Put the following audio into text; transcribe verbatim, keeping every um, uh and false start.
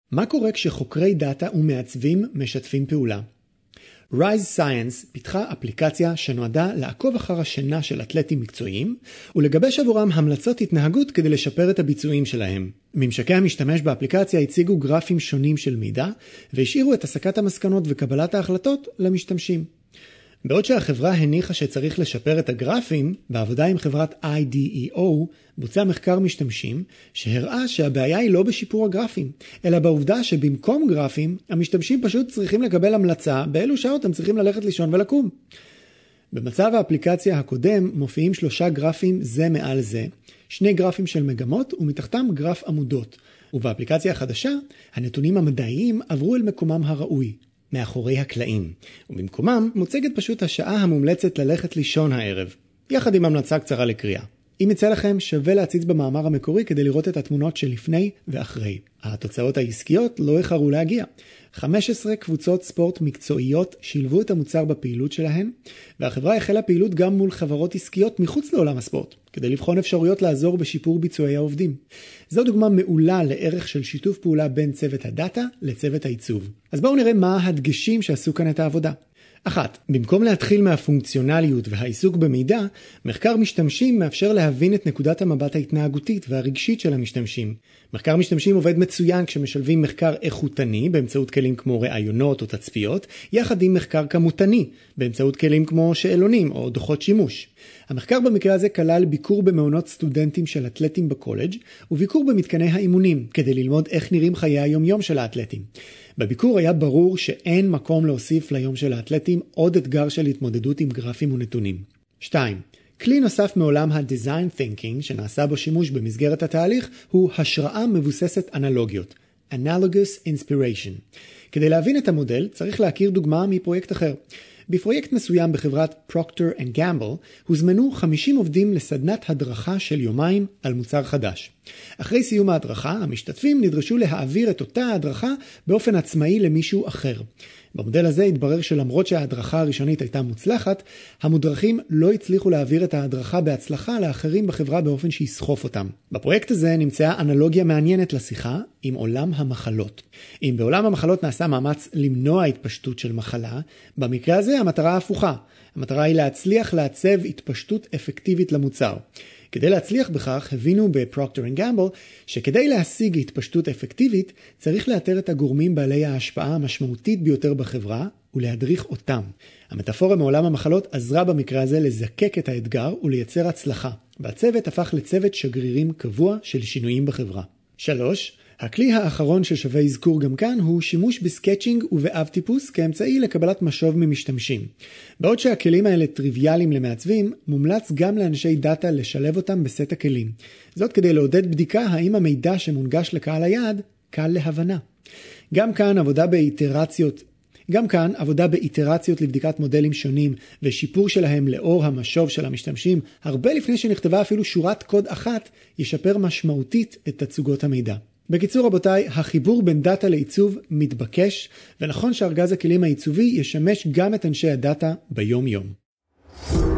מה קורה כשחוקרי דאטה ומעצבים משתפים פעולה? Rise Science פיתחה אפליקציה שנועדה לעקוב אחר השינה של אתלטים מקצועיים ולגבש עבורם המלצות התנהגות כדי לשפר את הביצועים שלהם. ממשקי המשתמש באפליקציה הציגו גרפים שונים של מידע והשאירו את הסקת המסקנות וקבלת ההחלטות למשתמשים. בעוד שהחברה הניחה שצריך לשפר את הגרפים, בעבודה עם חברת איי די אי או בוצע מחקר משתמשים שהראה שהבעיה היא לא בשיפור הגרפים, אלא בעובדה שבמקום גרפים, המשתמשים פשוט צריכים לקבל המלצה באילו שעות הם צריכים ללכת לישון ולקום. במצב האפליקציה הקודם מופיעים שלושה גרפים זה מעל זה, שני גרפים של מגמות ומתחתם גרף עמודות, ובאפליקציה החדשה הנתונים המדעיים עברו אל מקומם הראוי. מאחורי הקלעים, ובמקומם מוצגת פשוט השעה המומלצת ללכת לישון הערב, יחד עם המלצה קצרה לקריאה. אם יצא לכם, שווה להציץ במאמר המקורי כדי לראות את התמונות שלפני ואחרי. התוצאות העסקיות לא איחרו להגיע. חמש עשרה קבוצות ספורט מקצועיות שילבו את המוצר בפעילות שלהן, והחברה החלה פעילות גם מול חברות עסקיות מחוץ לעולם הספורט, כדי לבחון אפשרויות לעזור בשיפור ביצועי העובדים. זו דוגמה מעולה לערך של שיתוף פעולה בין צוות הדאטה לצוות העיצוב. אז בואו נראה מה הדגשים שעשו כאן את העבודה. אחת, במקום להתחיל מהפונקציונליות והעיסוק במידע, מחקר משתמשים מאפשר להבין את נקודת המבט ההתנהגותית והרגשית של המשתמשים. מחקר משתמשים עובד מצוין כשמשלבים מחקר איכותני באמצעות כלים כמו ראיונות או תצפיות, יחד עם מחקר כמותני באמצעות כלים כמו שאלונים או דוחות שימוש. המחקר במקרה הזה כלל ביקור במעונות סטודנטים של אתלטים בקולג' וביקור במתקני האימונים כדי ללמוד איך נראים חיי היום-יום של האתלטים. בביקור היה ברור שאין מקום להוסיף ליום של האתלטים עוד אתגר של התמודדות עם גרפים ונתונים. שתיים. כלי נוסף מעולם ה-Design Thinking שנעשה בו שימוש במסגרת התהליך הוא השראה מבוססת אנלוגיות. Analogous Inspiration. כדי להבין את המודל צריך להכיר דוגמה מפרויקט אחר. בפרויקט מסוים בחברת Procter and Gamble הוזמנו חמישים עובדים לסדנת הדרכה של יומיים על מוצר חדש. אחרי סיום ההדרכה, המשתתפים נדרשו להעביר את אותה ההדרכה באופן עצמאי למישהו אחר. במודל הזה התברר שלמרות שההדרכה הראשונית הייתה מוצלחת, המודרכים לא הצליחו להעביר את ההדרכה בהצלחה לאחרים בחברה באופן שיסחוף אותם. בפרויקט הזה נמצאה אנלוגיה מעניינת לשיחה עם עולם המחלות. אם בעולם המחלות נעשה מאמץ למנוע התפשטות של מחלה, במקרה הזה המטרה הפוכה. המטרה היא להצליח לעצב התפשטות אפקטיבית למוצר. כדי להצליח בכך, הבינו בפרוקטר אנד גמבל שכדי להשיג התפשטות אפקטיבית, צריך לאתר את הגורמים בעלי ההשפעה המשמעותית ביותר בחברה ולהדריך אותם. המטאפורה מעולם המחלות עזרה במקרה הזה לזקק את האתגר ולייצר הצלחה. והצוות הפך לצוות שגרירים קבוע של שינויים בחברה. שלוש. הכלי האחרון ששווה אזכור גם כאן הוא שימוש בסקצ'ינג ובאב טיפוס כאמצעי לקבלת משוב ממשתמשים. בעוד שהכלים האלה טריוויאליים למעצבים, מומלץ גם לאנשי דאטה לשלב אותם בסט הכלים. זאת כדי לעודד בדיקה האם המידע שמונגש לקהל היעד קל להבנה. גם כאן עבודה באיטרציות גם כאן עבודה באיטרציות לבדיקת מודלים שונים ושיפור שלהם לאור המשוב של המשתמשים, הרבה לפני שנכתבה אפילו שורת קוד אחת, ישפר משמעותית את תצוגות המידע. בקיצור רבותיי, החיבור בין דאטה לעיצוב מתבקש, ונכון שארגז הכלים העיצובי ישמש גם את אנשי הדאטה ביום יום.